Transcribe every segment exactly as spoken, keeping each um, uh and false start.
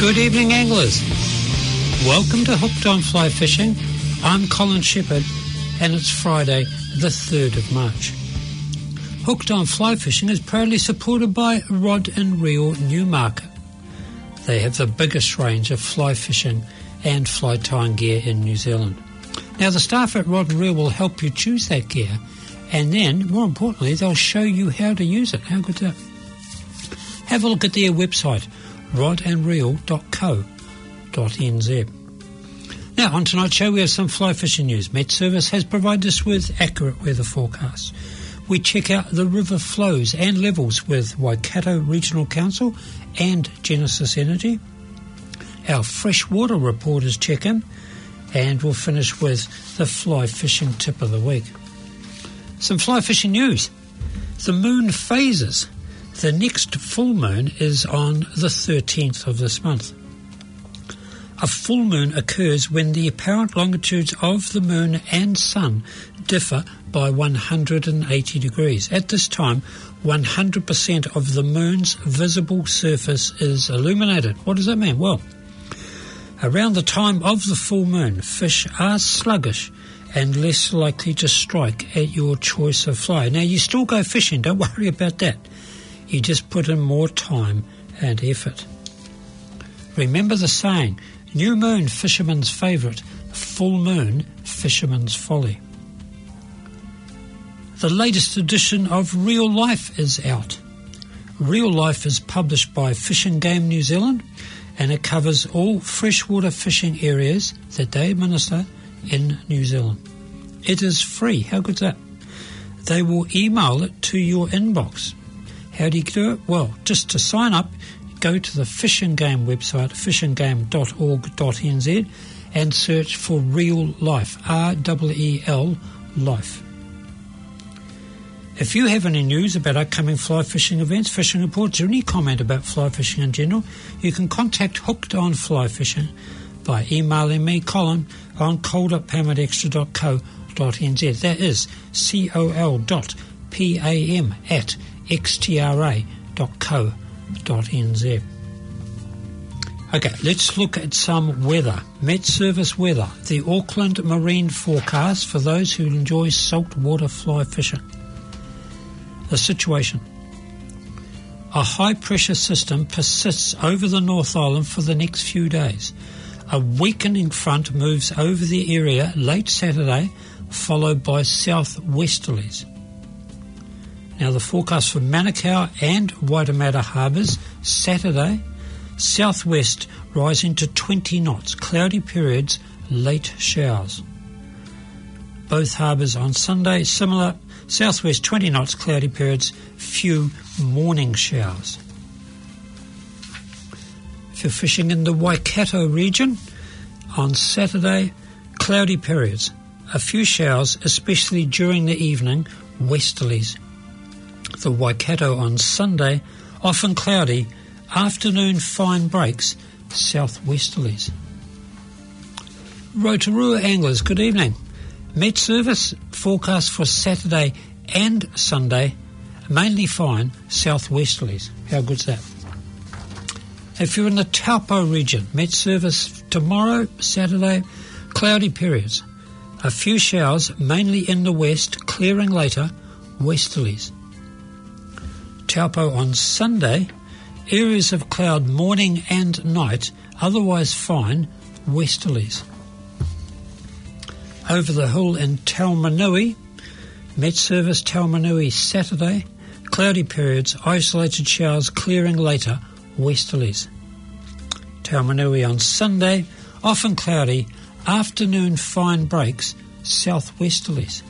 Good evening, anglers. Welcome to Hooked on Fly Fishing. I'm Colin Shepherd, and it's Friday, the third of March. Hooked on Fly Fishing is proudly supported by Rod and Reel Newmarket. They have the biggest range of fly fishing and fly tying gear in New Zealand. Now, the staff at Rod and Reel will help you choose that gear, and then, more importantly, they'll show you how to use it. How good's that? Have a look at their website, rod and reel dot co dot n z. Now, on tonight's show, we have some fly fishing news. Met Service has provided us with accurate weather forecasts. We check out the river flows and levels with Waikato Regional Council and Genesis Energy. Our freshwater reporters check in, and we'll finish with the fly fishing tip of the week. Some fly fishing news. The moon phases. The next full moon is on the thirteenth of this month. A full moon occurs when the apparent longitudes of the moon and sun differ by one hundred eighty degrees. At this time, one hundred percent of the moon's visible surface is illuminated. What does that mean? Well, around the time of the full moon, fish are sluggish and less likely to strike at your choice of fly. Now, you still go fishing, don't worry about that. You just put in more time and effort. Remember the saying, new moon, fisherman's favourite, full moon, fisherman's folly. The latest edition of Real Life is out. Real Life is published by Fish and Game New Zealand, and it covers all freshwater fishing areas that they administer in New Zealand. It is free. How good's that? They will email it to your inbox. How do you do it? Well, just to sign up, go to the Fish and Game website, fish and game dot org dot n z, and search for Real Life, R E E L, Life. If you have any news about upcoming fly fishing events, fishing reports, or any comment about fly fishing in general, you can contact Hooked on Fly Fishing by emailing me, Colin, on col dot pam at extra dot co dot n z. That is C O L dot P A M at x t r a dot co dot n z. Okay, let's look at some weather. Met Service weather. The Auckland Marine forecast for those who enjoy saltwater fly fishing. The situation. A high-pressure system persists over the North Island for the next few days. A weakening front moves over the area late Saturday, followed by southwesterlies. Now, the forecast for Manukau and Waitemata harbours, Saturday, southwest rising to twenty knots, cloudy periods, late showers. Both harbours on Sunday, similar, southwest twenty knots, cloudy periods, few morning showers. If you're fishing in the Waikato region, on Saturday, cloudy periods, a few showers, especially during the evening, westerlies. The Waikato on Sunday, often cloudy, afternoon fine breaks, southwesterlies. Rotorua anglers, good evening. Met Service forecast for Saturday and Sunday, mainly fine, southwesterlies. How good's that? If you're in the Taupo region, Met Service tomorrow, Saturday, cloudy periods. A few showers, mainly in the west, clearing later, westerlies. Taupo on Sunday, areas of cloud morning and night, otherwise fine, westerlies. Over the hill in Taumanui, Met Service Taumanui Saturday, cloudy periods, isolated showers, clearing later, westerlies. Taumanui on Sunday, often cloudy, afternoon fine breaks, southwesterlies.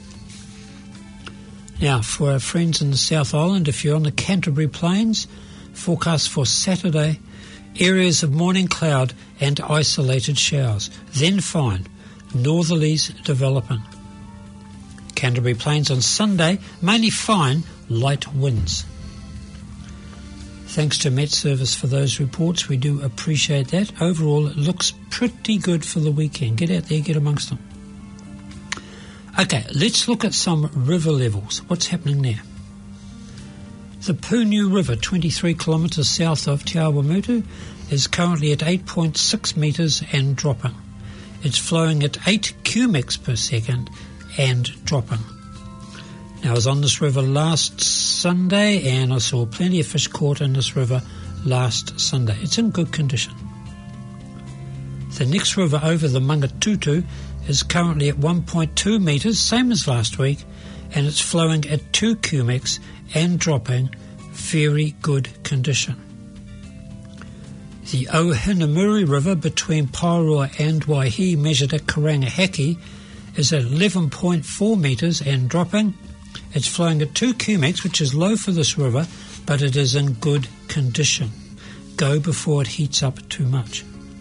Now, for our friends in the South Island, if you're on the Canterbury Plains, forecast for Saturday, areas of morning cloud and isolated showers. Then fine, northerlies developing. Canterbury Plains on Sunday, mainly fine, light winds. Thanks to Met Service for those reports. We do appreciate that. Overall, it looks pretty good for the weekend. Get out there, get amongst them. Okay, let's look at some river levels. What's happening there? The Pūniu River, twenty-three kilometres south of Te Awamutu, is currently at eight point six metres and dropping. It's flowing at eight cubics per second and dropping. Now, I was on this river last Sunday and I saw plenty of fish caught in this river last Sunday. It's in good condition. The next river over, the Mangatutu, is currently at one point two metres, same as last week, and it's flowing at two cubics and dropping, very good condition. The Ohinamuri River between Pairua and Waihi, measured at Karangahaki, is at eleven point four metres and dropping. It's flowing at two cubics, which is low for this river, but it is in good condition. Go before it heats up too much.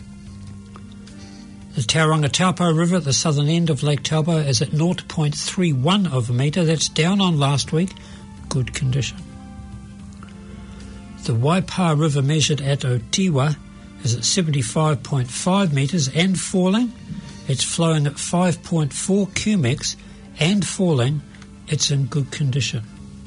The Tauranga Taupo River at the southern end of Lake Taupo is at zero point three one of a metre. That's down on last week. Good condition. The Waipa River, measured at Otiwa, is at seventy-five point five metres and falling. It's flowing at five point four cubics and falling. It's in good condition.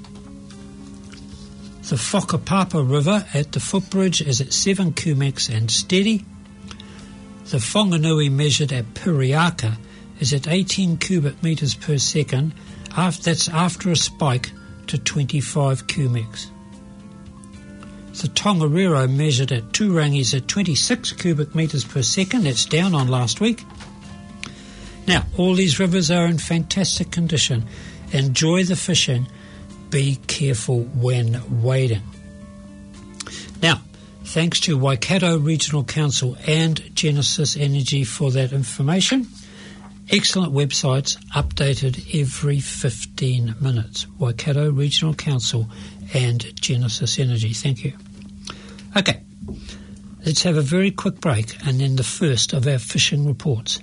The Whakapapa River at the footbridge is at seven cubics and steady. The Whanganui, measured at Piriaka, is at eighteen cubic metres per second. After, that's after a spike to twenty-five cubics. The Tongariro, measured at Turangi, is at twenty-six cubic metres per second. That's down on last week. Now, all these rivers are in fantastic condition. Enjoy the fishing. Be careful when wading. Now, thanks to Waikato Regional Council and Genesis Energy for that information. Excellent websites, updated every fifteen minutes. Waikato Regional Council and Genesis Energy. Thank you. Okay, let's have a very quick break and then the first of our fishing reports.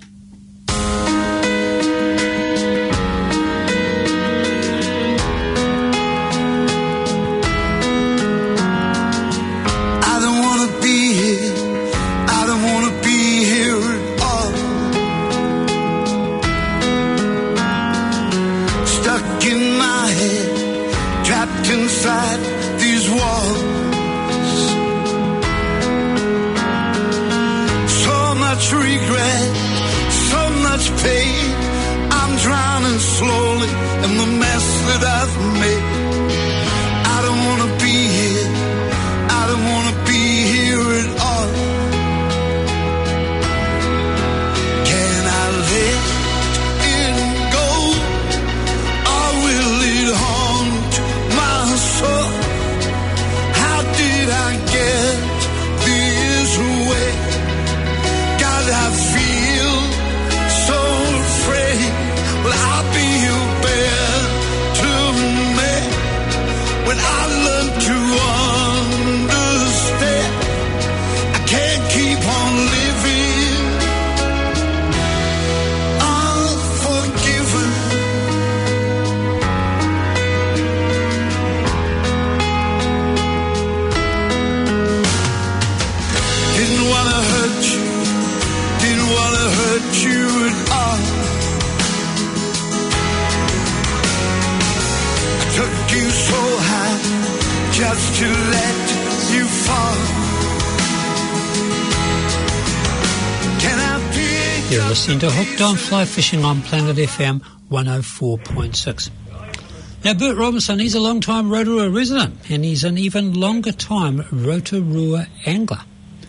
Into Hooked on Fly Fishing on Planet F M one oh four point six. Now, Bert Robinson, he's a long-time Rotorua resident, and he's an even longer-time Rotorua angler.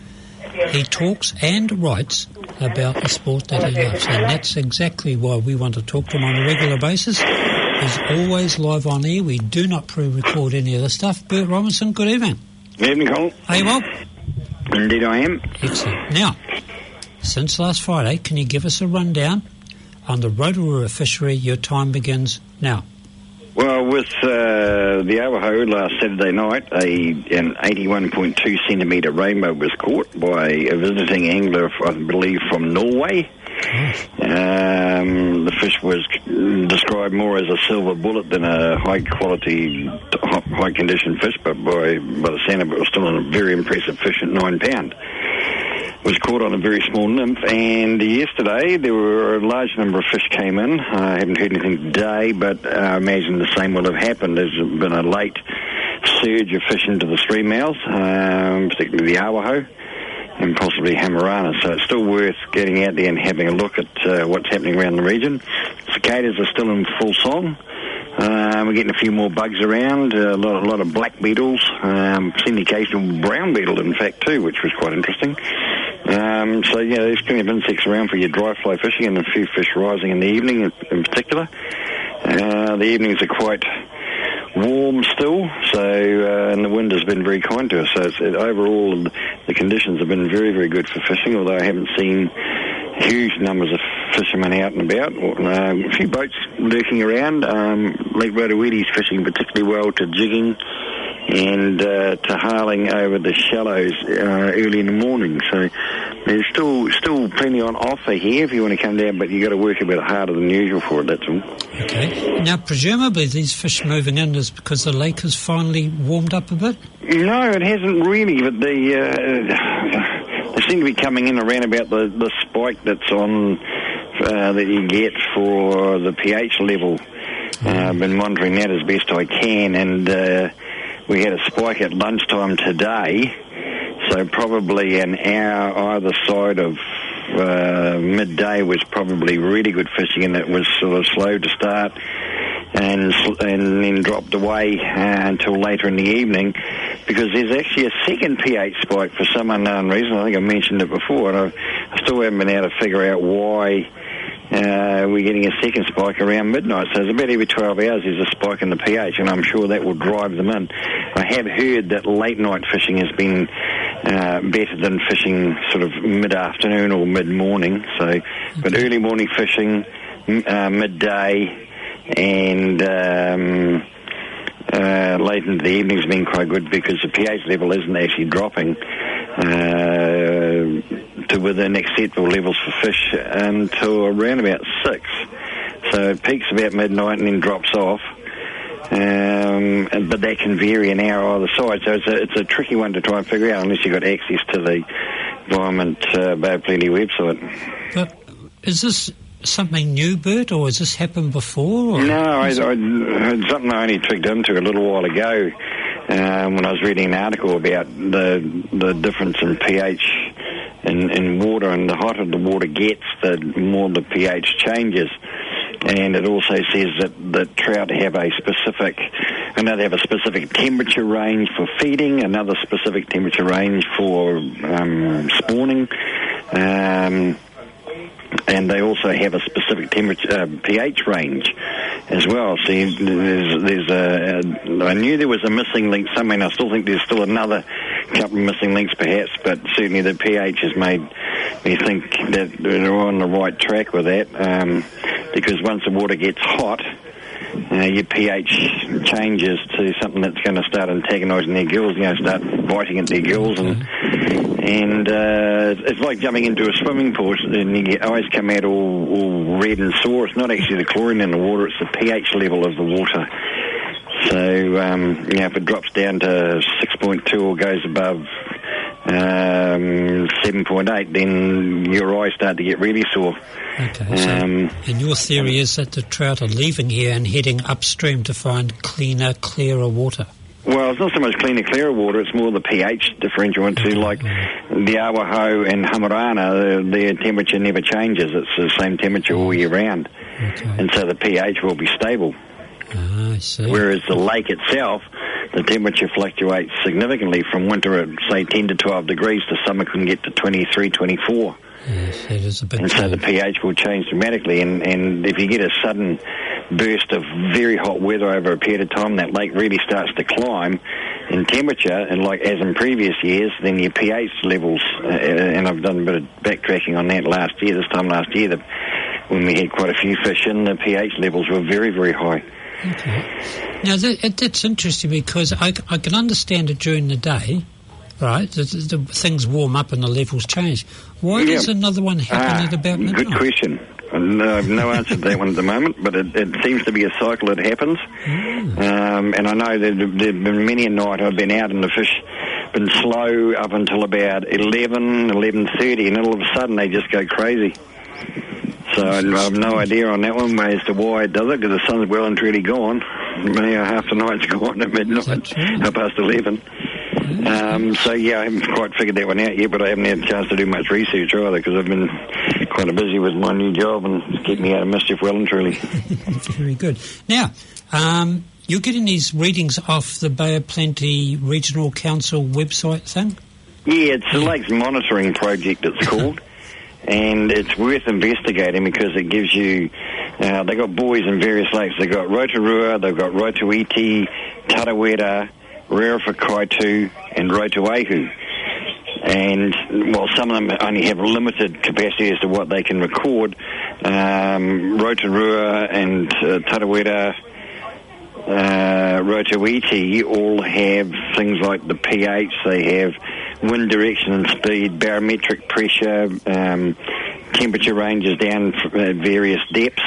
He talks and writes about the sport that he loves, and that's exactly why we want to talk to him on a regular basis. He's always live on air. We do not pre-record any of the stuff. Bert Robinson, good evening. Good evening, Colin. Are you well? Indeed I am. Excellent. Now, since last Friday, can you give us a rundown on the Rotorua fishery? Your time begins now. Well, with uh, the Awaho last Saturday night, a, an eighty-one point two centimetre rainbow was caught by a visiting angler, I believe, from Norway. Um, the fish was described more as a silver bullet than a high-quality, high-condition fish, but by, by the sound of it, was still a very impressive fish at nine pound. Was caught on a very small nymph, and yesterday there were a large number of fish came in. I haven't heard anything today, but I imagine the same will have happened. There's been a late surge of fish into the stream mouths, um, particularly the Awaho, and possibly Hamarana. So it's still worth getting out there and having a look at uh, what's happening around the region. Cicadas are still in full song. Um, we're getting a few more bugs around, a lot, a lot of black beetles, um, seen the occasional brown beetle, in fact, too, which was quite interesting. Um, so, yeah, there's plenty of insects around for your dry fly fishing, and a few fish rising in the evening in, in particular. Uh, the evenings are quite warm still, so uh, and the wind has been very kind to us. So it's, it, overall, the conditions have been very, very good for fishing, although I haven't seen huge numbers of fishermen out and about. Um, a few boats lurking around. Um, Lake Rotowede's fishing particularly well to jigging and uh, to harling over the shallows uh, early in the morning. So there's still still plenty on offer here if you want to come down, but you've got to work a bit harder than usual for it, that's all. Okay. Now, presumably these fish moving in is because the lake has finally warmed up a bit? No, it hasn't really, but the... Uh, They seem to be coming in around about the, the spike that's on, uh, that you get for the pH level. Uh, I've been monitoring that as best I can, and uh, we had a spike at lunchtime today, so probably an hour either side of uh, midday was probably really good fishing, and it was sort of slow to start and and then dropped away uh, until later in the evening, because there's actually a second pH spike for some unknown reason. I think I mentioned it before, and I, I still haven't been able to figure out why uh, we're getting a second spike around midnight. So it's about every twelve hours there's a spike in the pH, and I'm sure that will drive them in. I have heard that late night fishing has been uh, better than fishing sort of mid-afternoon or mid-morning. So, but early morning fishing, uh, midday, and um, uh, late into the evening has been quite good, because the pH level isn't actually dropping uh, to within acceptable levels for fish until around about six. So it peaks about midnight and then drops off. Um, but that can vary an hour either side, so it's a, it's a tricky one to try and figure out unless you've got access to the Environment uh, Bay of Plenty website. But is this something new, Bert, or has this happened before? Or? No, I, I, it's something I only tweaked into a little while ago um, when I was reading an article about the the difference in pH in, in water, and the hotter the water gets, the more the pH changes. And it also says that, that trout have a specific, and they have a specific temperature range for feeding, another specific temperature range for um, spawning, um, and they also have a specific temperature uh, pH range as well. So there's, there's a, a, I knew there was a missing link somewhere, and I still think there's still another couple of missing links perhaps, but certainly the pH has made me think that they're on the right track with that, um, because once the water gets hot, uh, your pH changes to something that's going to start antagonising their gills, you know, start biting at their gills, and and uh, it's like jumping into a swimming pool and your eyes come out all, all red and sore. It's not actually the chlorine in the water, it's the pH level of the water. So, um, you know, if it drops down to six point two or goes above um, seven point eight, then your eyes start to get really sore. Okay, so, um, and your theory is that the trout are leaving here and heading upstream to find cleaner, clearer water? Well, it's not so much cleaner, clearer water, it's more the pH differential into, like, the Awaho and Hamarana, their temperature never changes. It's the same temperature all year round. Okay. And so the pH will be stable. Ah, I see. Whereas the lake itself, the temperature fluctuates significantly from winter at, say, ten to twelve degrees to summer can get to twenty-three, twenty-four. Yes, it is a big And change. so the pH will change dramatically, and, and if you get a sudden burst of very hot weather over a period of time, that lake really starts to climb in temperature, and like as in previous years, then your pH levels, uh, and I've done a bit of backtracking on that last year, this time last year, that when we had quite a few fish in, the pH levels were very, very high. Okay. Now, that, it, that's interesting, because I, I can understand it during the day, right? The, the, the things warm up and the levels change. Why yeah. does another one happen uh, at about midnight? Good question. No, I have no answer to that one at the moment, but it, it seems to be a cycle that happens. Mm. Um, and I know that there have been many a night I've been out and the fish been slow up until about eleven, eleven thirty, and all of a sudden they just go crazy. So I have no idea on that one as to why it does it, because the sun's well and truly gone. You know, half the night's gone at midnight, half past eleven. Um, so, yeah, I haven't quite figured that one out yet, but I haven't had a chance to do much research either because I've been kind of busy with my new job and keep me out of mischief well and truly. Very good. Now, um, you're getting these readings off the Bay of Plenty Regional Council website thing? Yeah, it's the Lakes Monitoring Project, it's called. And it's worth investigating because it gives you, uh, they've got buoys in various lakes. They've got Rotorua, they've got Rotoiti, Tarawera, Rerewhakaitu, and Rotoahu. And while some of them only have limited capacity as to what they can record, um, Rotorua and uh, Tarawera, uh, Rotoiti all have things like the pH, they have wind direction and speed, barometric pressure, um, temperature ranges down at various depths,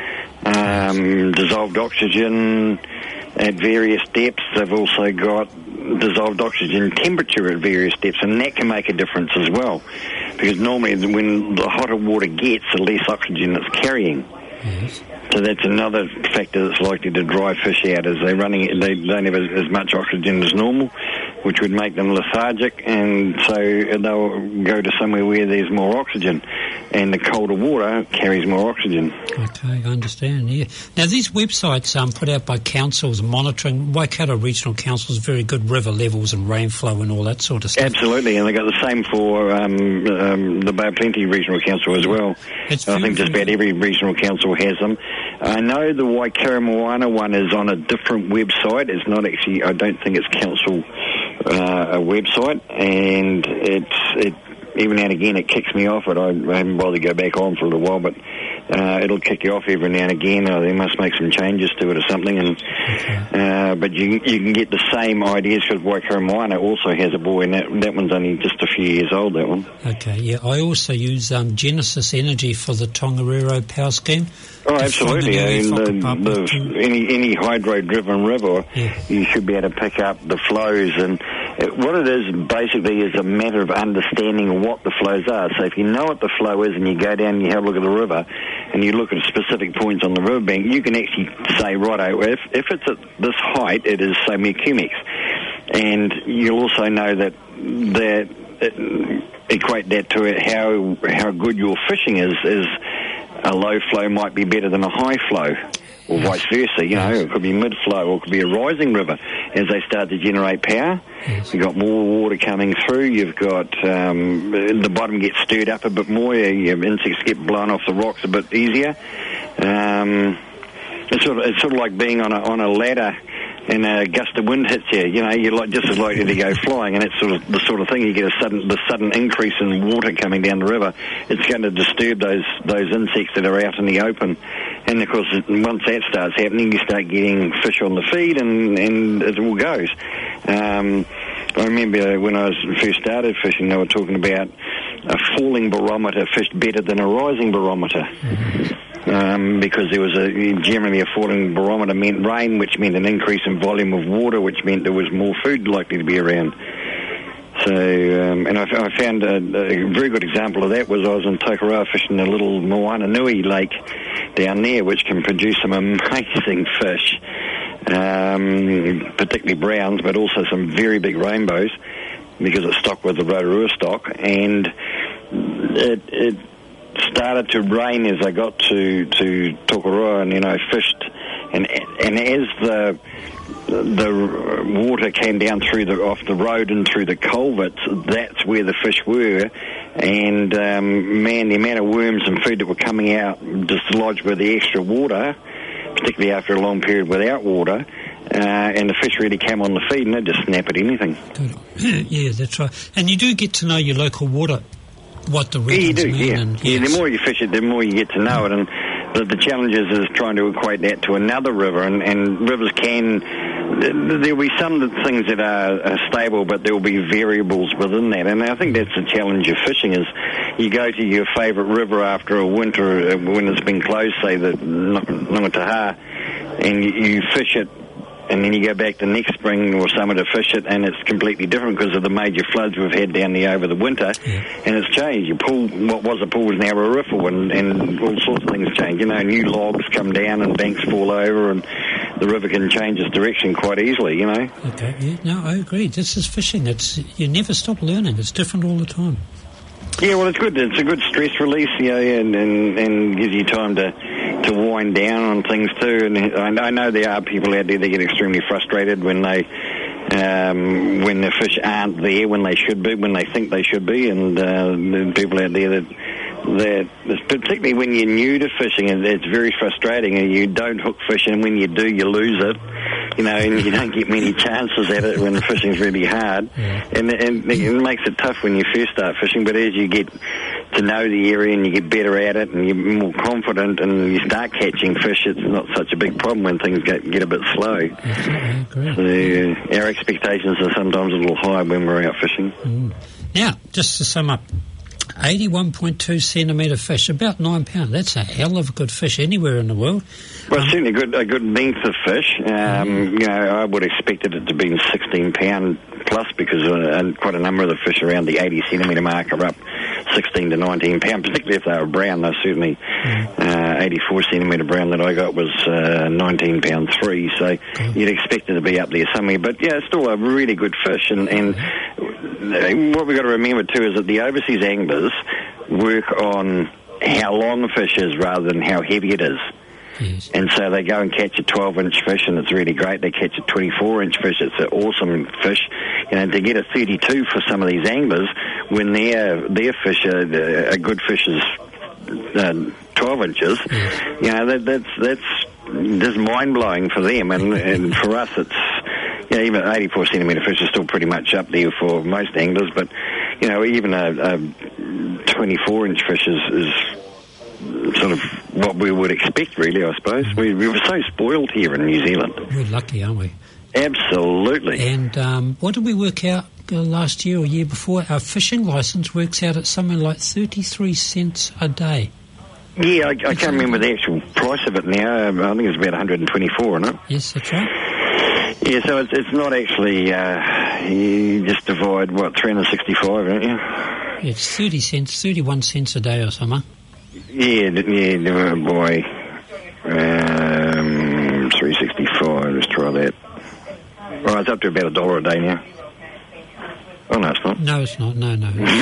um, dissolved oxygen at various depths. They've also got dissolved oxygen temperature at various depths, and that can make a difference as well, because normally when the hotter water gets, the less oxygen it's carrying. Yes. So that's another factor that's likely to dry fish out, is they're running, they don't have as, as much oxygen as normal, which would make them lethargic, and so they'll go to somewhere where there's more oxygen, and the colder water carries more oxygen. Okay, I understand, yeah. Now, these websites um, put out by councils monitoring, Waikato Regional Council is very good, river levels and rainflow and all that sort of stuff. Absolutely, and they've got the same for um, um, the Bay of Plenty Regional Council as well. It's I think just about every regional council has them. I know the Waikaremoana one is on a different website. It's not actually, I don't think it's council uh, a website, and it's it even now and again it kicks me off it. I, I haven't bothered to go back on for a little while, but uh, it'll kick you off every now and again. Uh, they must make some changes to it or something. And uh, but you you can get the same ideas, because Waikaremoana also has a buoy, and that, that one's only just a few years old, that one. Okay, yeah. I also use um, Genesis Energy for the Tongariro power scheme. Oh, absolutely. I mean, the, the, any any hydro-driven river, yeah. You should be able to pick up the flows, and it, what it is basically is a matter of understanding what the flows are. So if you know what the flow is and you go down and you have a look at the river and you look at specific points on the riverbank, you can actually say, righto, if, if it's at this height, it is so many cubics. And you'll also know that that it, equate that to how how good your fishing is, is a low flow might be better than a high flow, or vice versa. You know, it could be mid-flow, or it could be a rising river. As they start to generate power, yes. You've got more water coming through, you've got, um, the bottom gets stirred up a bit more, your insects get blown off the rocks a bit easier. Um, it's, sort of, it's sort of like being on a, on a ladder, and a gust of wind hits you, you know, you're like just as likely to go flying, and it's sort of the sort of thing, you get a sudden, the sudden increase in water coming down the river, it's going to disturb those those insects that are out in the open. And of course, once that starts happening, you start getting fish on the feed, and, and it all goes. Um, I remember when I was first started fishing, they were talking about a falling barometer fished better than a rising barometer. Mm-hmm. Um, because there was a generally a falling barometer meant rain, which meant an increase in volume of water, which meant there was more food likely to be around. So, um, and I, I found a, a very good example of that was I was in Tokoroa fishing a little Moana Nui lake down there, which can produce some amazing fish, um, particularly browns, but also some very big rainbows, because it's stocked with the Rotorua stock, and it, it started to rain as I got to to Tokoroa, and then I fished, and and as the the water came down through the off the road and through the culverts, that's where the fish were, and um, man, the amount of worms and food that were coming out dislodged with the extra water, particularly after a long period without water. Uh, and the fish really came on the feed, and they just snap at anything. Good. Yeah, that's right. And you do get to know your local water, what the readings yeah, you do, mean. Yeah, and, yeah. Yes. The more you fish it, the more you get to know it, and the, the challenge is, is trying to equate that to another river, and, and rivers can, there'll be some things that are, are stable, but there will be variables within that, and I think that's the challenge of fishing, is you go to your favourite river after a winter, when it's been closed, say the Ngataha, and you, you fish it, and then you go back the next spring or summer to fish it, and it's completely different because of the major floods we've had down there over the winter, yeah. And it's changed. You pull, what was a pool is now a riffle, and, and all sorts of things change. You know, new logs come down and banks fall over, and the river can change its direction quite easily, you know. Okay, yeah, no, I agree. This is fishing. It's you never stop learning. It's different all the time. Yeah, well, it's good. It's a good stress release, you know, and, and, and gives you time to to wind down on things too. And I, I know there are people out there that get extremely frustrated when they um, when the fish aren't there when they should be, when they think they should be, and uh, the people out there that that particularly when you're new to fishing, it's very frustrating, and you don't hook fish, and when you do, you lose it. You know, and you don't get many chances at it when the fishing's really hard. Yeah. And, and it makes it tough when you first start fishing, but as you get to know the area and you get better at it and you're more confident and you start catching fish, it's not such a big problem when things get, get a bit slow. Absolutely, great. So our expectations are sometimes a little high when we're out fishing. Mm. Now, just to sum up, eighty-one point two centimetre fish, about nine pounds. That's a hell of a good fish anywhere in the world. Well, um, certainly a good, a good length of fish. Um, mm. You know, I would have expected it to be sixteen pound plus because uh, quite a number of the fish around the eighty centimetre mark are up sixteen to nineteen pound, particularly if they were brown. They're certainly mm. uh, eighty-four centimetre brown that I got was uh, nineteen pound three, so cool. You'd expect it to be up there somewhere. But yeah, it's still a really good fish, and, and mm. what we've got to remember too is that the overseas anglers work on how long a fish is rather than how heavy it is. Yes. And so they go and catch a twelve inch fish, and it's really great. They catch a twenty-four inch fish. It's an awesome fish. You know, to get a thirty-two for some of these anglers, when their their fish, are, a good fish is uh, twelve inches. Yes. You know, that, that's that's just mind blowing for them, and, and for us, it's you know, even eighty-four centimetre fish is still pretty much up there for most anglers. But you know, even a, a twenty-four inch fish is. is sort of what we would expect, really, I suppose. We, we were so spoiled here in New Zealand. We're lucky, aren't we? Absolutely. And um, what did we work out uh, last year or year before? Our fishing licence works out at something like thirty-three cents a day. Yeah, I, I can't remember the actual price of it now. Um, I think it's about one hundred twenty-four, isn't it? Yes, that's right. Yeah, so it's, it's not actually, uh, you just divide, what, three hundred sixty-five, don't you? It's thirty cents, thirty-one cents a day or something. Yeah, yeah, boy. Um, three sixty-five, let's try that. Well, it's up to about a dollar a day now. Oh, no, it's not. No, it's not. No, no. no.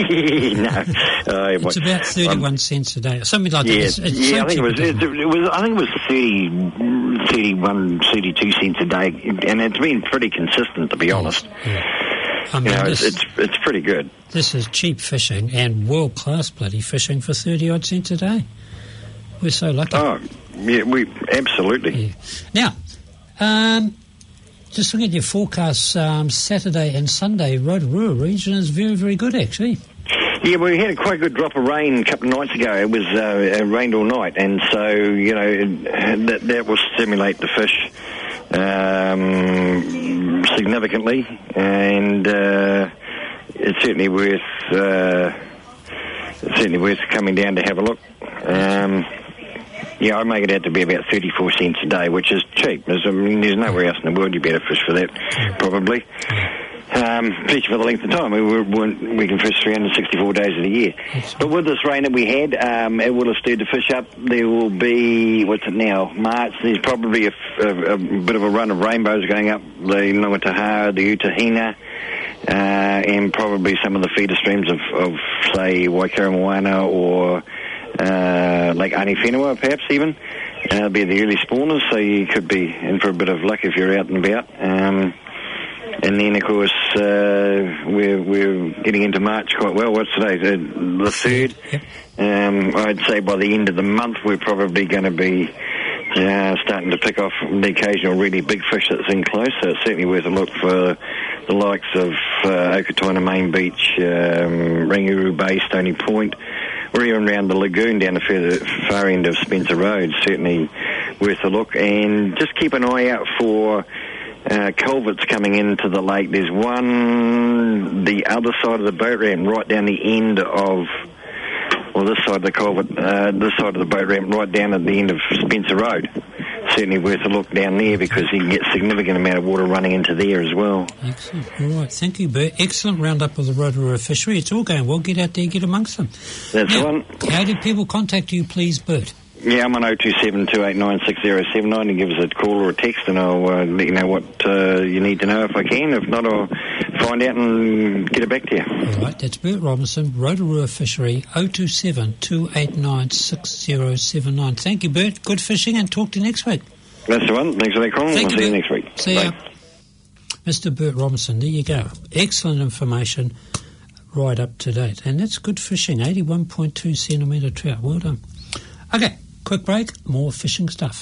Uh, it's about thirty-one um, cents a day, something like yeah, that. It's, it's yeah, so I think it was, it, it was. I think it was thirty, thirty-one, thirty-two cents a day, and it's been pretty consistent, to be honest. Yeah. I mean, you know, this, it's, it's it's pretty good. This is cheap fishing and world class bloody fishing for thirty odd cents a day. We're so lucky. Oh, yeah, we absolutely. Yeah. Now, um, just looking at your forecasts, um, Saturday and Sunday, Rotorua region is very, very good actually. Yeah, we had a quite good drop of rain a couple of nights ago. It was uh, it rained all night, and so you know it, that that will stimulate the fish um, significantly, and uh, it's certainly worth uh, it's certainly worth coming down to have a look. Um, yeah, I make it out to be about thirty-four cents a day, which is cheap. There's, I mean, there's nowhere else in the world you better fish for that, probably. Um, especially for the length of time. We, we, we can fish three hundred sixty-four days of the year. But with this rain that we had, um, it will have stirred the fish up. There will be, what's it now, March, there's probably a, a, a bit of a run of rainbows going up the Ngataha, the Utahina, uh, and probably some of the feeder streams of, of say, Waikaremoana or uh, Lake Aniwhenua, perhaps even. Uh, it'll be the early spawners, so you could be in for a bit of luck if you're out and about. Um, And then, of course, uh, we're, we're getting into March quite well. What's today? The, the third. Yep. Um, I'd say by the end of the month, we're probably going to be uh, starting to pick off the occasional really big fish that's in close. So it's certainly worth a look for the likes of uh, Okatoina Main Beach, um, Rangiru Bay, Stony Point, or even around the lagoon down the further, far end of Spencer Road. Certainly worth a look. And just keep an eye out for Uh, culverts coming into the lake. There's one the other side of the boat ramp right down the end of, well, this side of the culvert, uh, this side of the boat ramp right down at the end of Spencer Road. Certainly worth a look down there because you can get a significant amount of water running into there as well. Excellent. All right. Thank you, Bert. Excellent roundup of the Rotorua fishery. It's all going well. Get out there, get amongst them. That's now, the one. How do people contact you, please, Bert? Yeah, I'm on oh two seven, two eight nine, six oh seven nine, and give us a call or a text, and I'll uh, let you know what uh, you need to know if I can. If not, I'll find out and get it back to you. All right, that's Bert Robinson, Rotorua Fishery, oh two seven, two eight nine, six oh seven nine. Thank you, Bert. Good fishing, and talk to you next week. That's the one. Thanks for that, Colin. Thank I'll you, see Bert. you next week. See Bye. ya. Mister Bert Robinson, there you go. Excellent information, right up to date. And that's good fishing, eighty-one point two centimetre trout. Well done. Okay, quick break, more fishing stuff.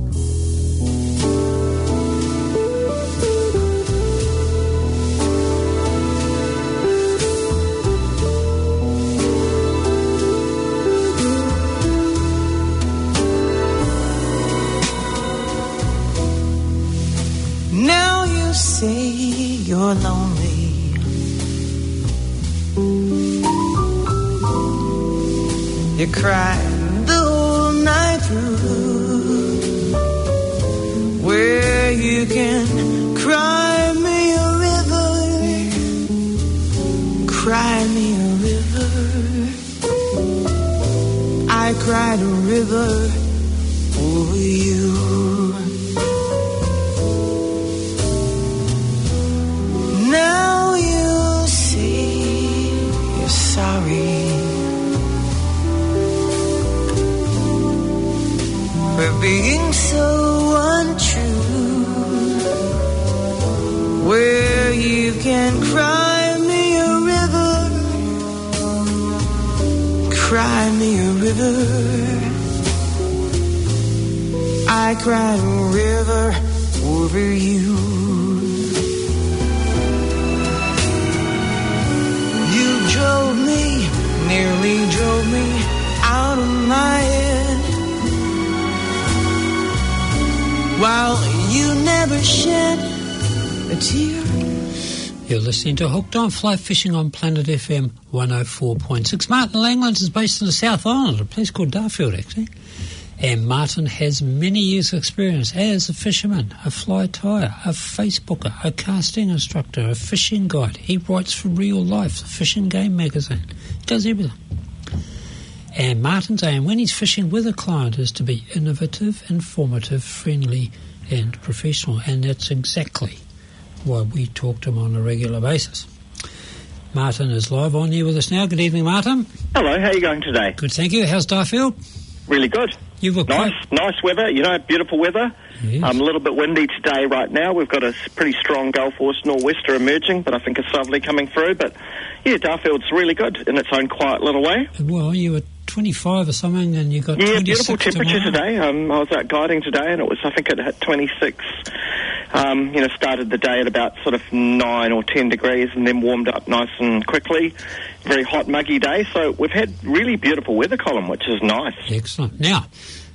Now you say you're lonely. You cried the whole night through. Where you can cry me a river, cry me a river. I cried a river for you. Now you say you're sorry for being so untrue. Where you can cry me a river, cry me a river. I cried a river over you. You drove me, nearly drove me out of my head, while you never shed a tear. You're listening to Hooked on Fly Fishing on Planet F M one oh four point six. Martin Langlands is based in the South Island, a place called Darfield, actually. And Martin has many years' experience as a fisherman, a fly tyer, a Facebooker, a casting instructor, a fishing guide. He writes for Real Life, the fishing game magazine. He does everything. And Martin's aim when he's fishing with a client is to be innovative, informative, friendly and professional. And that's exactly why we talk to him on a regular basis. Martin is live on here with us now. Good evening, Martin. Hello, how are you going today? Good, thank you. How's Darfield? Really good. You look nice, quite... nice weather. You know, beautiful weather. Yes. Um, a little bit windy today right now. We've got a pretty strong Gulf Force nor'wester emerging, but I think a southerly coming through. But, yeah, Darfield's really good in its own quiet little way. Well, you were twenty-five or something, and you got yeah, twenty-six beautiful temperature tomorrow. today. Um, I was out guiding today, and it was, I think it hit twenty-six. Um, you know, started the day at about sort of nine or ten degrees, and then warmed up nice and quickly. Very hot, muggy day. So we've had really beautiful weather, Colin, which is nice. Excellent. Now,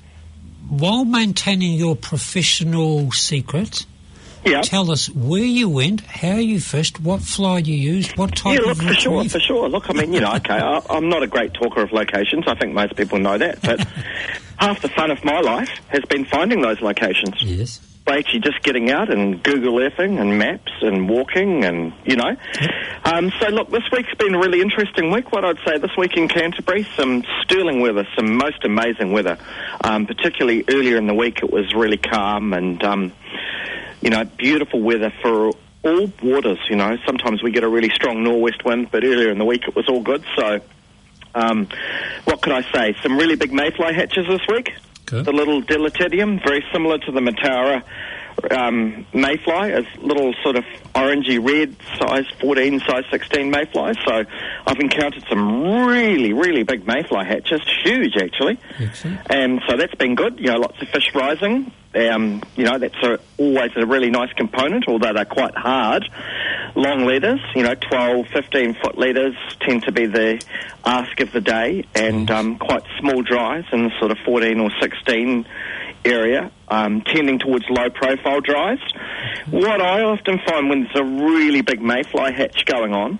while maintaining your professional secrets, yeah. tell us where you went, how you fished, what fly you used, what type yeah, look, of for sure, retrieve. for sure. Look, I mean, you know, okay, I, I'm not a great talker of locations. I think most people know that. But half the fun of my life has been finding those locations. Yes. By actually just getting out and Google Earthing and maps and walking and, you know. Yep. Um, so, look, this week's been a really interesting week. What I'd say this week in Canterbury, some sterling weather, some most amazing weather. Um, particularly earlier in the week, it was really calm and, um, you know, beautiful weather for all waters, you know. Sometimes we get a really strong nor'west wind, but earlier in the week it was all good. So, um, what could I say? Some really big mayfly hatches this week. Good. The little Dilatidium, very similar to the Mataura um, mayfly, as little sort of orangey red, size fourteen, size sixteen mayflies. So I've encountered some really, really big mayfly hatches, huge actually. Excellent. And so that's been good. You know, lots of fish rising. Um, you know, that's a, always a really nice component, although they're quite hard. Long leaders, you know, twelve, fifteen foot leaders tend to be the ask of the day, and um, quite small dries in the sort of fourteen or sixteen area, um, tending towards low profile dries. What I often find when there's a really big mayfly hatch going on,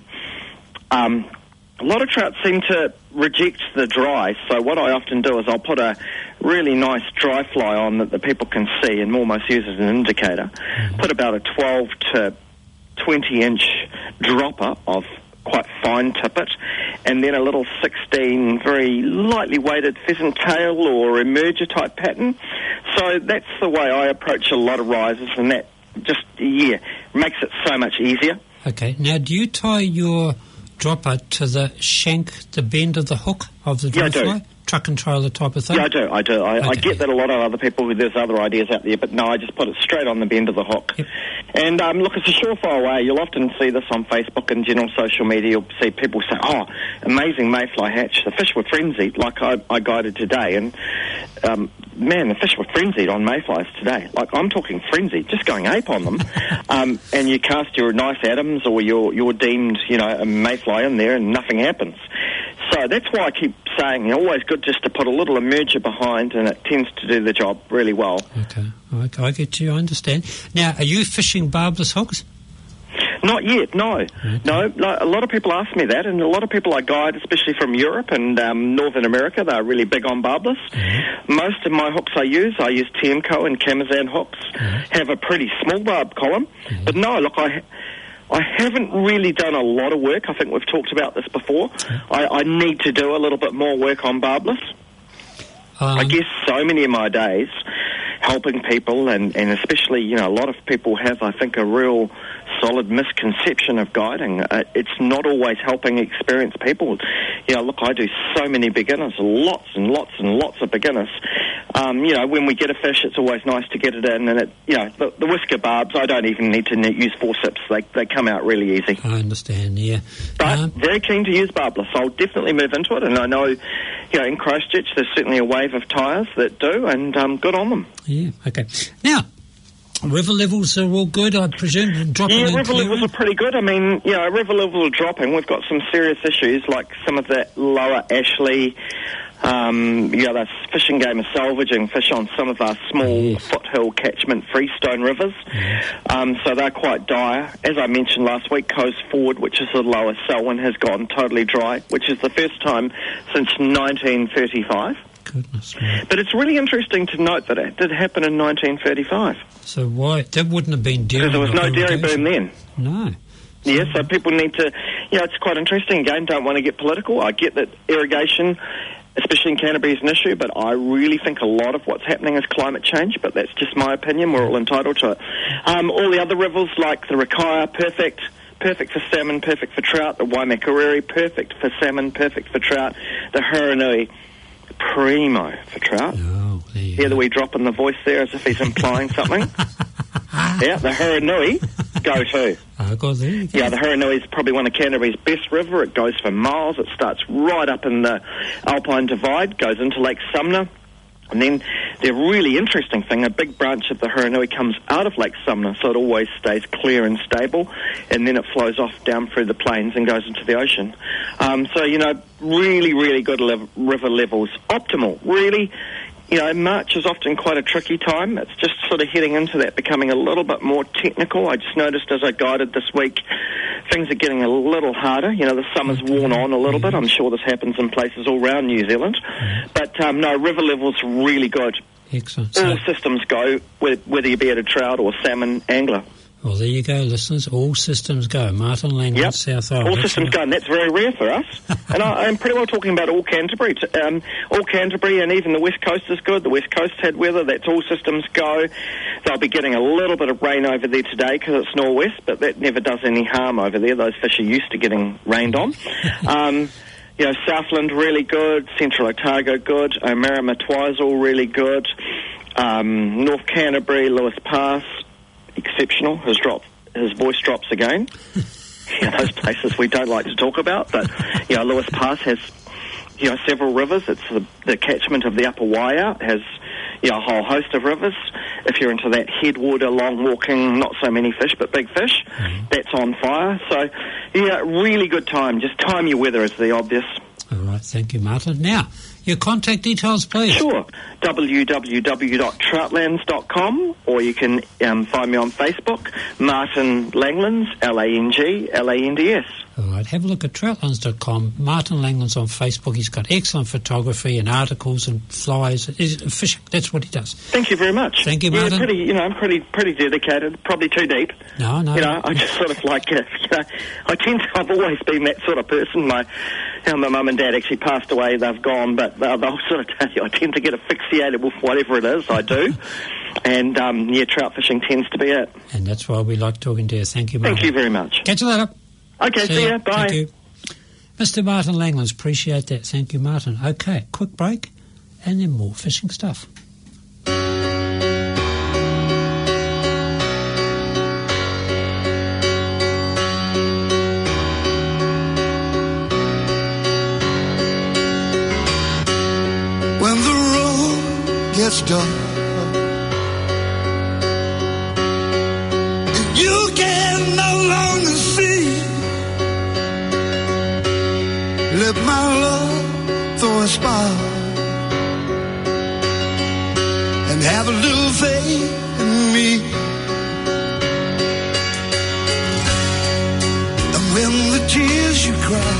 um, a lot of trout seem to reject the dry, so what I often do is I'll put a really nice dry fly on that the people can see and almost use as an indicator. Mm-hmm. Put about a twelve to twenty inch dropper of quite fine tippet, and then a little sixteen very lightly weighted pheasant tail or emerger type pattern. So that's the way I approach a lot of rises, and that just, yeah, makes it so much easier. Okay. Now, do you tie your dropper to the shank, the bend of the hook of the Yeah, I dropfly? do. Truck and trailer type of thing? Yeah, I do, I do. I, I Okay. get that a lot of other people, there's other ideas out there, but no, I just put it straight on the bend of the hook. Yep. And um, look, it's a surefire way. You'll often see this on Facebook and general social media. You'll see people say, oh, amazing mayfly hatch. The fish were frenzied, like I, I guided today. And, um, man, the fish were frenzied on mayflies today. Like, I'm talking frenzied, just going ape on them. um, and you cast your nice Adams or your, your deemed, you know, a mayfly in there and nothing happens. So that's why I keep saying, you know, always good just to put a little emerger behind, and it tends to do the job really well. Okay. okay. I get you. I understand. Now, are you fishing barbless hooks? Not yet, no. Okay. No, like, a lot of people ask me that, and a lot of people I guide, especially from Europe and um, Northern America, they're really big on barbless. Mm-hmm. Most of my hooks I use, I use Temco and Camazan hooks, Mm-hmm. have a pretty small barb column. Mm-hmm. But no, look, I... I haven't really done a lot of work. I think we've talked about this before. I, I need to do a little bit more work on barbless. Um, I guess so many of my days helping people, and, and especially, you know, a lot of people have, I think, a real solid misconception of guiding. Uh, it's not always helping experienced people. You know, look, I do so many beginners, lots and lots and lots of beginners. Um, you know, when we get a fish, it's always nice to get it in, and it, you know, the, the whisker barbs, I don't even need to ne- use forceps. They they come out really easy. I understand, yeah. But Um, very keen to use barbless. I'll definitely move into it, and I know, you know, in Christchurch there's certainly a wave of tyres that do, and um, good on them. yeah, okay. Now, river levels are all good, I presume? Dropping Yeah, and river clearing? levels are pretty good. I mean, you know, river levels are dropping. We've got some serious issues, like some of that lower Ashley, um, you know, the fishing game is salvaging fish on some of our small Yes. foothill catchment freestone rivers. Yes. Um, so they're quite dire. As I mentioned last week, Coast Ford, which is the lower Selwyn, has gone totally dry, which is the first time since nineteen thirty-five. Goodness me. But it's really interesting to note that it did happen in nineteen thirty-five. So why? That wouldn't have been dairy. Because there was no dairy irrigation. boom then. No. Yeah, so people need to, you know, it's quite interesting. Again, don't want to get political. I get that irrigation, especially in Canterbury, is an issue, but I really think a lot of what's happening is climate change, but that's just my opinion. We're all entitled to it. Um, all the other rivers, like the Rakaia, perfect. Perfect for salmon, perfect for trout. The Waimakariri, perfect for salmon, perfect for trout. The Haranui, primo for trout. Oh, there you Hear go. the wee drop in the voice there as if he's implying something. Yeah, the Haranui, go to. Oh, God, there you go. Yeah, the Haranui is probably one of Canterbury's best river. It goes for miles. It starts right up in the Alpine Divide, goes into Lake Sumner. And then the really interesting thing, a big branch of the Haranui comes out of Lake Sumner, so it always stays clear and stable, and then it flows off down through the plains and goes into the ocean. Um, so, you know, really, really good lev- river levels. Optimal, really. You know, March is often quite a tricky time. It's just sort of heading into that, becoming a little bit more technical. I just noticed as I guided this week, things are getting a little harder. You know, the summer's worn on a little bit. I'm sure this happens in places all around New Zealand. But, um, no, river levels really good. Excellent. So, All systems go, whe- whether you be at a trout or salmon angler. well, there you go, listeners. All systems go. Martin Langland, Yep. South Island. All systems go, and that's very rare for us. And I, I'm pretty well talking about all Canterbury. T- Um, all Canterbury, and even the West Coast is good. The West Coast had weather. That's all systems go. They'll be getting a little bit of rain over there today because it's nor'west, but that never does any harm over there. Those fish are used to getting rained on. Um, you know, Southland really good. Central Otago good. Omarama Twizel really good. Um, North Canterbury, Lewis Pass, exceptional. His drop, his voice drops again. You know, those places we don't like to talk about, but you know, Lewis Pass has, you know, several rivers. It's the, the catchment of the Upper Waia. It has, you know, a whole host of rivers. If you're into that headwater, long walking, not so many fish, but big fish, that's on fire. So, yeah, really good time. Just time your weather is the obvious. All right. right, thank you, Martin. Now, your contact details, please. Sure. w w w dot troutlands dot com, or you can um, find me on Facebook, Martin Langlands, L A N G L A N D S. All right, have a look at troutlands dot com. Martin Langlands on Facebook. He's got excellent photography and articles and flies. Fishing, that's what he does. Thank you very much. Thank you, Martin. Yeah, pretty, you know, I'm pretty, pretty dedicated. Probably too deep. No, no. You know, I just sort of like, uh, you know, I tend to, I've always been that sort of person. My, you know, my mum and dad actually passed away. They've gone, but uh, they'll sort of tell you I tend to get asphyxiated with whatever it is I do. And, um, yeah, trout fishing tends to be it. And that's why we like talking to you. Thank you, Martin. Thank you very much. Catch you later. Okay, see, see ya. Bye. Thank you. Mister Martin Langlands, appreciate that. Thank you, Martin. Okay, quick break, and then more fishing stuff. When the road gets dark, you can no longer see. Let my love throw a spark and have a little faith in me. And when the tears you cry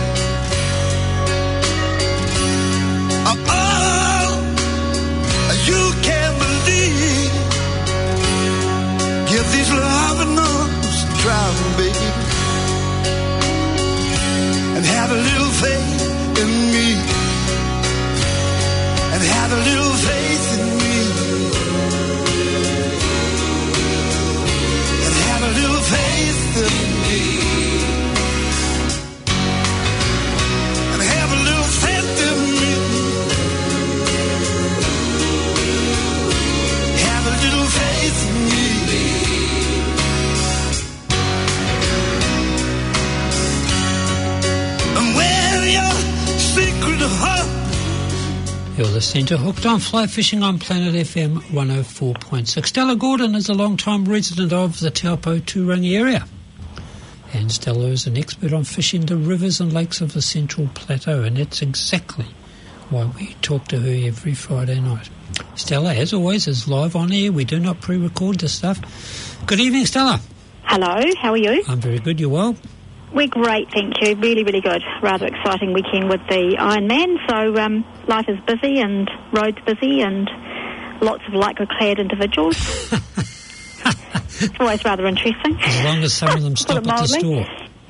are all you can believe, give these loving arms a try, baby, and have a little faith in me, and have a little faith in me, and have a little faith in me, and have a little faith in me, have a little faith in me. You're listening to Hooked on Fly Fishing on Planet F M one oh four point six. Stella Gordon is a long-time resident of the Taupo Turangi area. And Stella is an expert on fishing the rivers and lakes of the Central Plateau, and that's exactly why we talk to her every Friday night. Stella, as always, is live on air. We do not pre-record this stuff. Good evening, Stella. Hello, how are you? I'm very good. You well? We're great, thank you. Really, really good. Rather exciting weekend with the Ironman. So um, life is busy and roads busy and lots of lycra-clad individuals. It's always rather interesting. As long as some of them stop at the store.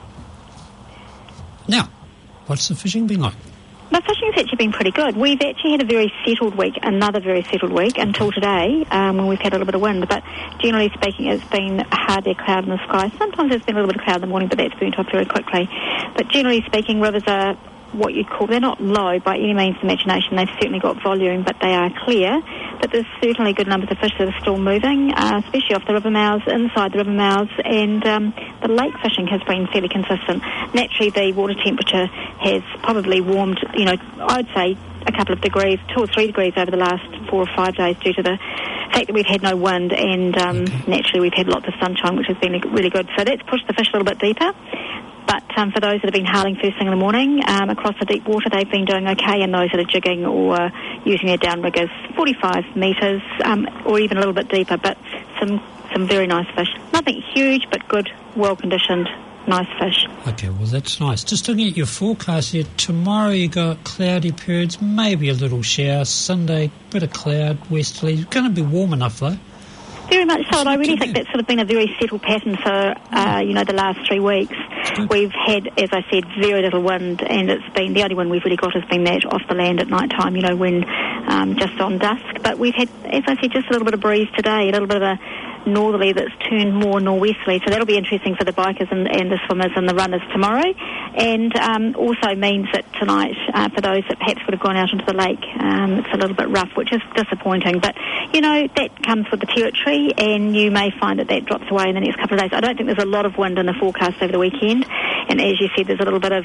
Now, what's the fishing been like? The fishing's actually been pretty good. We've actually had a very settled week, another very settled week, until today, um, when we've had a little bit of wind. But generally speaking, it's been hardly a cloud in the sky. Sometimes there's been a little bit of cloud in the morning, but that's burnt off very quickly. But generally speaking, rivers are what you'd call, they're not low by any means of imagination. They've certainly got volume, but they are clear. But there's certainly good numbers of fish that are still moving, uh, especially off the river mouths, inside the river mouths, and um, the lake fishing has been fairly consistent. Naturally, the water temperature has probably warmed, you know, I'd say a couple of degrees, two or three degrees over the last four or five days due to the fact that we've had no wind, and um, okay. naturally we've had lots of sunshine, which has been really good. So that's pushed the fish a little bit deeper. But um, for those that have been hailing first thing in the morning, um, across the deep water, they've been doing okay, and those that are jigging or uh, using their downriggers, forty-five metres, um, or even a little bit deeper, but some some very nice fish. Nothing huge, but good, well-conditioned, nice fish. Okay, well, that's nice. Just looking at your forecast here, tomorrow you got cloudy periods, maybe a little shower. Sunday, bit of cloud, westerly. It's going to be warm enough, though. Very much so, and I really think that's sort of been a very settled pattern for, uh, you know, the last three weeks. We've had, as I said, very little wind, and it's been, the only one we've really got has been that off the land at night time, you know, when um, just on dusk. But we've had, as I said, just a little bit of breeze today, a little bit of a northerly that's turned more northwesterly, so that'll be interesting for the bikers and, and the swimmers and the runners tomorrow, and um, also means that tonight, uh, for those that perhaps would have gone out into the lake, um, it's a little bit rough, which is disappointing, but you know, that comes with the territory, and you may find that that drops away in the next couple of days. I don't think there's a lot of wind in the forecast over the weekend, and as you said, there's a little bit of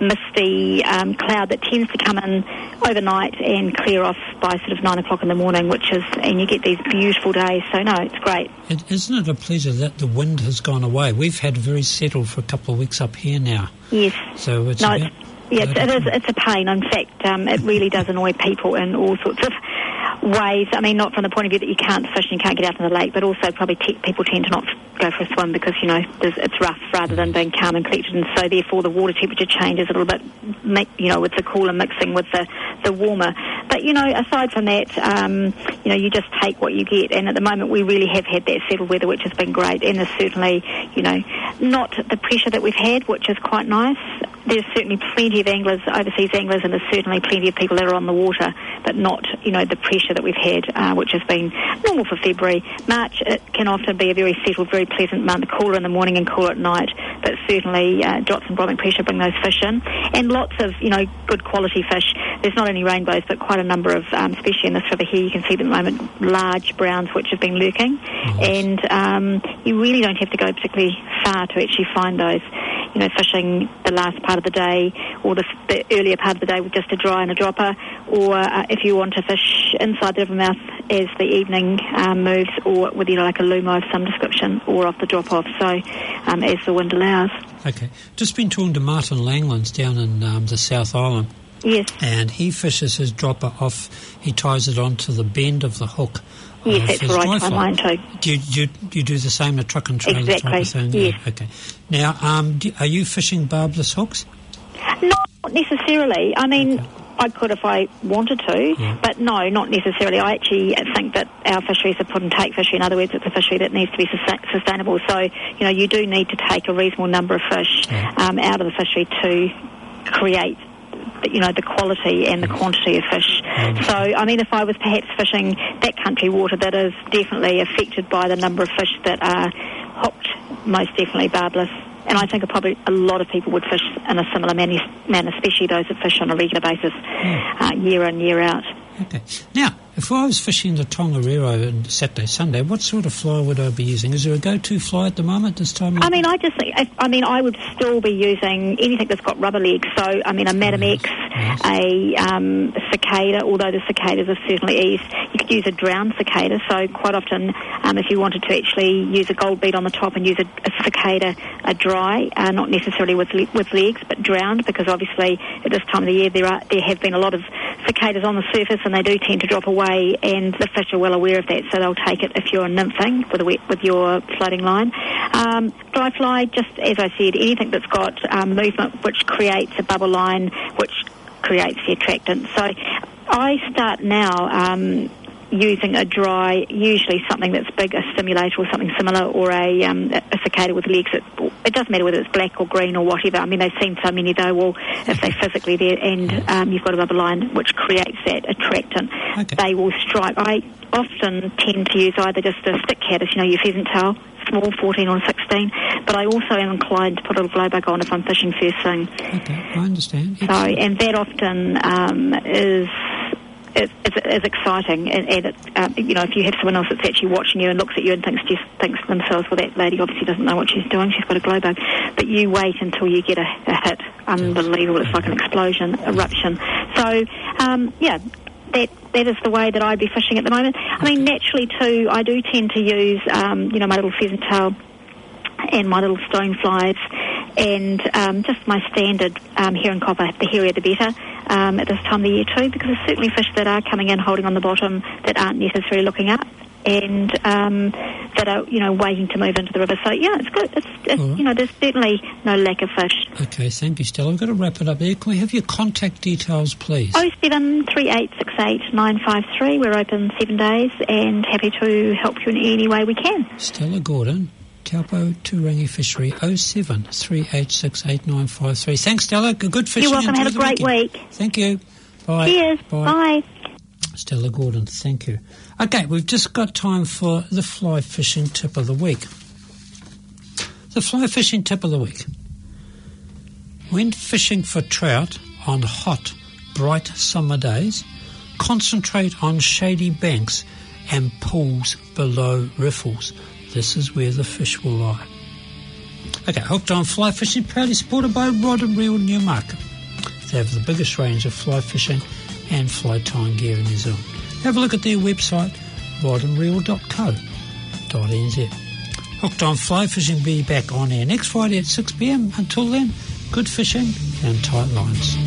misty um, cloud that tends to come in overnight and clear off by sort of nine o'clock in the morning, which is, and you get these beautiful days, so no, it's great. It, isn't it a pleasure that the wind has gone away? We've had very settled for a couple of weeks up here now. Yes. So it's no, about, Yeah, it's, it is, it's a pain. In fact, um, it really does annoy people in all sorts of ways. I mean, not from the point of view that you can't fish and you can't get out in the lake, but also probably te- people tend to not go for a swim because, you know, it's rough rather than being calm and collected, and so therefore the water temperature changes a little bit, you know, with the cooler mixing with the, the warmer. But, you know, aside from that, um, you know, you just take what you get, and at the moment we really have had that settled weather, which has been great, and there's certainly, you know, not the pressure that we've had, which is quite nice. There's certainly plenty of anglers, overseas anglers, and there's certainly plenty of people that are on the water, but not, you know, the pressure that we've had, uh, which has been normal for February. March, it can often be a very settled, very pleasant month, cooler in the morning and cooler at night, but certainly uh, drops and brommic pressure bring those fish in, and lots of, you know, good quality fish. There's not only rainbows, but quite a number of, um, especially in this river here, you can see at the moment large browns which have been lurking, mm-hmm. and um, you really don't have to go particularly far to actually find those. You know, fishing the last part of the day or the, the earlier part of the day with just a dry and a dropper, or uh, if you want to fish inside the river mouth as the evening um, moves, or with, you know, like a lumo of some description, or off the drop-off, so um, as the wind allows. Okay. Just been talking to Martin Langlands down in um, the South Island. Yes. And he fishes his dropper off, he ties it onto the bend of the hook. Yes, that's right, I mine too. Do you, do, you, do you do the same, the truck and trailer exactly. type of thing? Yes. Yeah, okay. Now, um, do, are you fishing barbless hooks? Not necessarily. I mean, okay. I could if I wanted to, yeah. but no, not necessarily. I actually think that our fishery is a put and take fishery. In other words, it's a fishery that needs to be sustainable. So, you know, you do need to take a reasonable number of fish yeah. um, out of the fishery to create, you know, the quality and the quantity of fish. Mm. So, I mean, if I was perhaps fishing that country water that is definitely affected by the number of fish that are hooked, most definitely barbless. And I think probably a lot of people would fish in a similar manner, especially those that fish on a regular basis, mm. uh, year in, year out. Okay. Now, if I was fishing the Tongariro on Saturday, Sunday, what sort of fly would I be using? Is there a go-to fly at the moment this time? I mean, I just think, if, I mean, I would still be using anything that's got rubber legs. So, I mean, a Madam X, yes. a um, cicada, although the cicadas are certainly eased. You could use a drowned cicada. So quite often, um, if you wanted to actually use a gold bead on the top and use a, a cicada, a dry, uh, not necessarily with le- with legs, but drowned, because obviously at this time of the year there are there have been a lot of cicadas on the surface, and they do tend to drop away, and the fish are well aware of that, so they'll take it if you're nymphing with, a, with your floating line. Um, dry fly, just as I said, anything that's got um, movement which creates a bubble line, which creates the attractant. So I start now um, using a dry, usually something that's big, a stimulator or something similar, or a, um, a cicada with legs. It, it doesn't matter whether it's black or green or whatever. I mean, they've seen so many though, well, if they're physically there and um, you've got a rubber line which creates that attractant, okay. they will strike. I often tend to use either just a stick caddis, you know, your pheasant tail, small, fourteen or sixteen, but I also am inclined to put a little glow bug on if I'm fishing first thing. Okay, I understand. So, and that often um, is... It's, it's, it's exciting, and, and it, um, you know, if you have someone else that's actually watching you and looks at you and thinks just thinks to themselves, well, that lady obviously doesn't know what she's doing, she's got a glow bug, but you wait until you get a, a hit. Unbelievable. It's like an explosion, eruption. So, um, yeah, that that is the way that I'd be fishing at the moment. I mean, naturally too, I do tend to use, um, you know, my little pheasant tail and my little stone flies, and um, just my standard um, herring copper, the hairier the better, um, at this time of the year too, because there's certainly fish that are coming in holding on the bottom that aren't necessarily looking up, and um, that are, you know, waiting to move into the river. So, yeah, it's good. It's, it's right. You know, there's certainly no lack of fish. Okay, thank you, Stella. We've got to wrap it up there. Can we have your contact details, please? oh seven three eight six eight nine five three. We're open seven days and happy to help you in any way we can. Stella Gordon, Taupo Turangi Fishery, oh seven three eight six eight nine five three. Thanks, Stella. Good fishing. You're welcome. Have a great weekend. week. Thank you. Bye. Cheers. Bye. Bye. Stella Gordon, thank you. Okay, we've just got time for the fly fishing tip of the week. The fly fishing tip of the week. When fishing for trout on hot, bright summer days, concentrate on shady banks and pools below riffles. This is where the fish will lie. Okay, Hooked on Fly Fishing, proudly supported by Rod and Reel Newmarket. They have the biggest range of fly fishing and fly tying gear in New Zealand. Have a look at their website, rod and reel dot co dot n z. Hooked on Fly Fishing will be back on air next Friday at six p m. Until then, good fishing and tight lines.